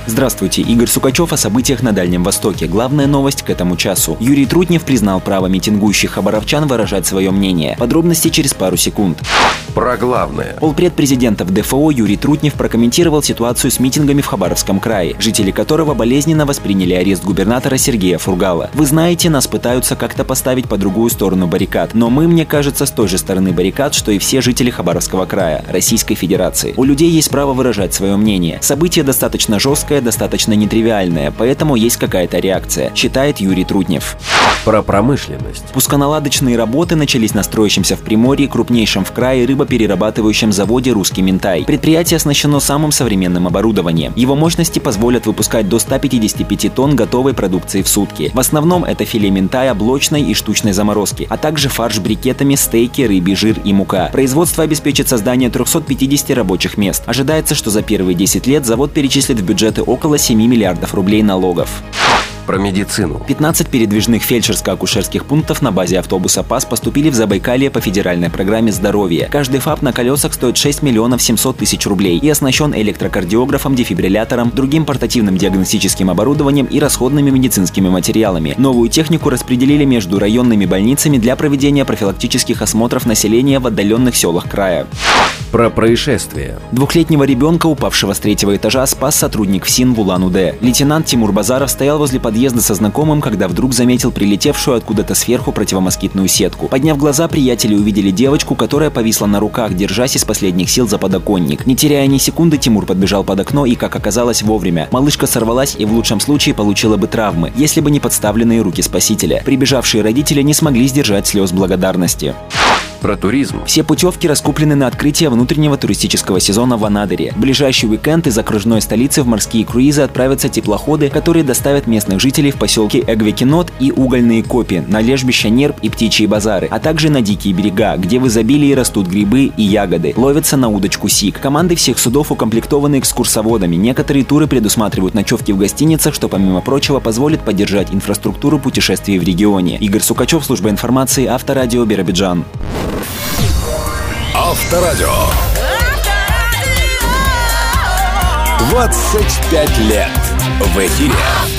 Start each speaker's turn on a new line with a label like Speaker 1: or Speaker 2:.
Speaker 1: Здравствуйте, Игорь Сукачев о событиях на Дальнем Востоке. Главная новость к этому часу. Юрий Трутнев признал право митингующих хабаровчан выражать свое мнение. Подробности через пару секунд.
Speaker 2: Про главное.
Speaker 1: Полпред президента в ДФО Юрий Трутнев прокомментировал ситуацию с митингами в Хабаровском крае, жители которого болезненно восприняли арест губернатора Сергея Фургала. «Вы знаете, нас пытаются как-то поставить по другую сторону баррикад, но мы, мне кажется, с той же стороны баррикад, что и все жители Хабаровского края, Российской Федерации. У людей есть право выражать свое мнение. Событие достаточно жесткое, достаточно нетривиальное, поэтому есть какая-то реакция», считает Юрий Трутнев.
Speaker 2: Про промышленность.
Speaker 1: Пусконаладочные работы начались на строящемся в Приморье, крупнейшем в крае рыбоперерабатывающем заводе «Русский Минтай». Предприятие оснащено самым современным оборудованием. Его мощности позволят выпускать до 155 тонн готовой продукции в сутки. В основном это филе минтая, блочной и штучной заморозки, а также фарш брикетами, стейки, рыбий жир и мука. Производство обеспечит создание 350 рабочих мест. Ожидается, что за первые 10 лет завод перечислит в бюджеты около 7 миллиардов рублей налогов.
Speaker 2: Про медицину.
Speaker 1: 15 передвижных фельдшерско-акушерских пунктов на базе автобуса ПАС поступили в Забайкалье по федеральной программе здоровья. Каждый ФАП на колесах стоит 6 миллионов 700 тысяч рублей и оснащен электрокардиографом, дефибриллятором, другим портативным диагностическим оборудованием и расходными медицинскими материалами. Новую технику распределили между районными больницами для проведения профилактических осмотров населения в отдаленных селах края.
Speaker 2: Про происшествие.
Speaker 1: Двухлетнего ребенка, упавшего с 3-го этажа, спас сотрудник ФСИН в Улан-Удэ. Лейтенант Тимур Базаров стоял возле подъезда со знакомым, когда вдруг заметил прилетевшую откуда-то сверху противомоскитную сетку. Подняв глаза, приятели увидели девочку, которая повисла на руках, держась из последних сил за подоконник. Не теряя ни секунды, Тимур подбежал под окно и, как оказалось, вовремя. Малышка сорвалась и в лучшем случае получила бы травмы, если бы не подставленные руки спасителя. Прибежавшие родители не смогли сдержать слез благодарности.
Speaker 2: Про туризм.
Speaker 1: Все путевки раскуплены на открытие внутреннего туристического сезона в Анадыре. В ближайший уикенд из окружной столицы в морские круизы отправятся теплоходы, которые доставят местных жителей в поселки Эгвекинот и Угольные Копи, на лежбища Нерп и Птичьи базары, а также на дикие берега, где в изобилии растут грибы и ягоды. Ловятся на удочку сик. Команды всех судов укомплектованы экскурсоводами. Некоторые туры предусматривают ночевки в гостиницах, что, помимо прочего, позволит поддержать инфраструктуру путешествий в регионе. Игорь Сукачев, служба информации, Авторадио, Биробиджан.
Speaker 3: Авторадио. 25 лет в эфире.